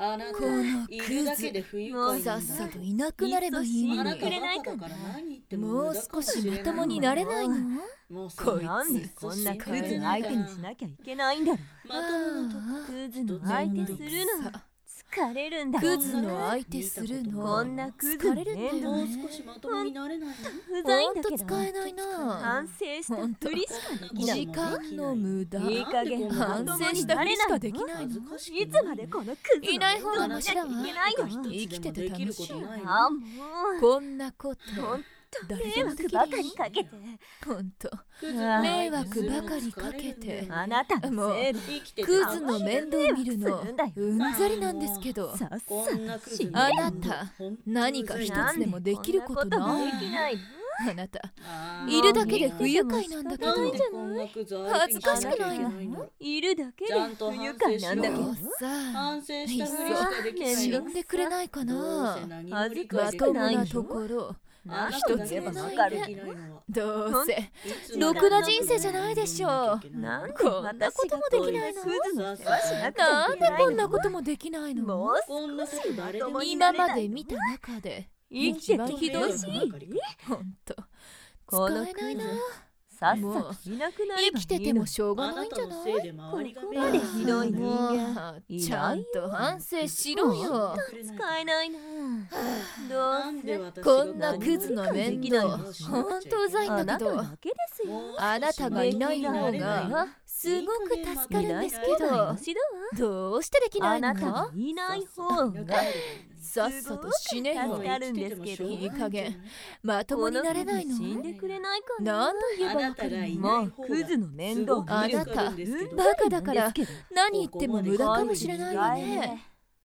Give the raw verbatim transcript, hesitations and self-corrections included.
あなたこのいるだけで不愉快なんだ。 さっさといなくなればいいのあなたに。 バカだから何言ってももう無駄か少しもしれないまともになれないの？ もうさこいつなんでこんなクズの相手にしなきゃいけないんだろう。 まともなとこクズの相手するの疲れるんだ。 クズの相手するのこんなクズ疲れるんだよもうね。 少しまともになれないの。 うざいんだけどほんと使えないな。 反省したふりしかできない時間の無駄。 いい加減反省したふりしかできないの。 いつまでこのクズのいない方がマシだわ。 いけないの。 生きてて楽しい。 あもうこんなことほん誰迷でもできる惑ばかりかけてほんとあ迷惑ばかりかけてあなたのせいでクズの面倒見るのするんだようんざりなんですけど、 さっさこんなクズあなた何か一つでもできることない？ できないの。 あなたあーいるだけで不愉快なんだけど、 なんでこんなクズ相手にしなきゃいけないの。 いるだけでちゃんと不愉快なんだけどもうさ反省したふりしかできない死の。 んでくれないかどうな。 せ何も理解まできないともなところあな一つただけがもないわかるね。 のはどうせいつまでろくな人生じゃないでしょう。 なんでこんなこともできないの？ クズの世話しなくちゃないんでけないの。 こんなこともできないの？ もうこんなこと誰でも今まで見た中で生きてて一番ひどいしの。ほんとこの使えないな。 さっさといなくなればいいの。 生きててもしょうがあないなんじゃない？ たのせいで周りがここまでひどい人も間うちゃんと反省しろよ。 使えないな。どなんうせで私がこんなクズの面倒何もほんとうざいんあだけど、 なただけですよ。 あなたがいない方がすごく助かるんですけど、 私だどうしてできなわ。あいなたの？ がいない方がさっさと死ねよ助。かるんですけど。 いい加減まともになれないの？ 死んでくれないかな。 何度言えばわかるの？ もうクズの面倒を見るあなたバカだから何言っても無駄かもしれないわね。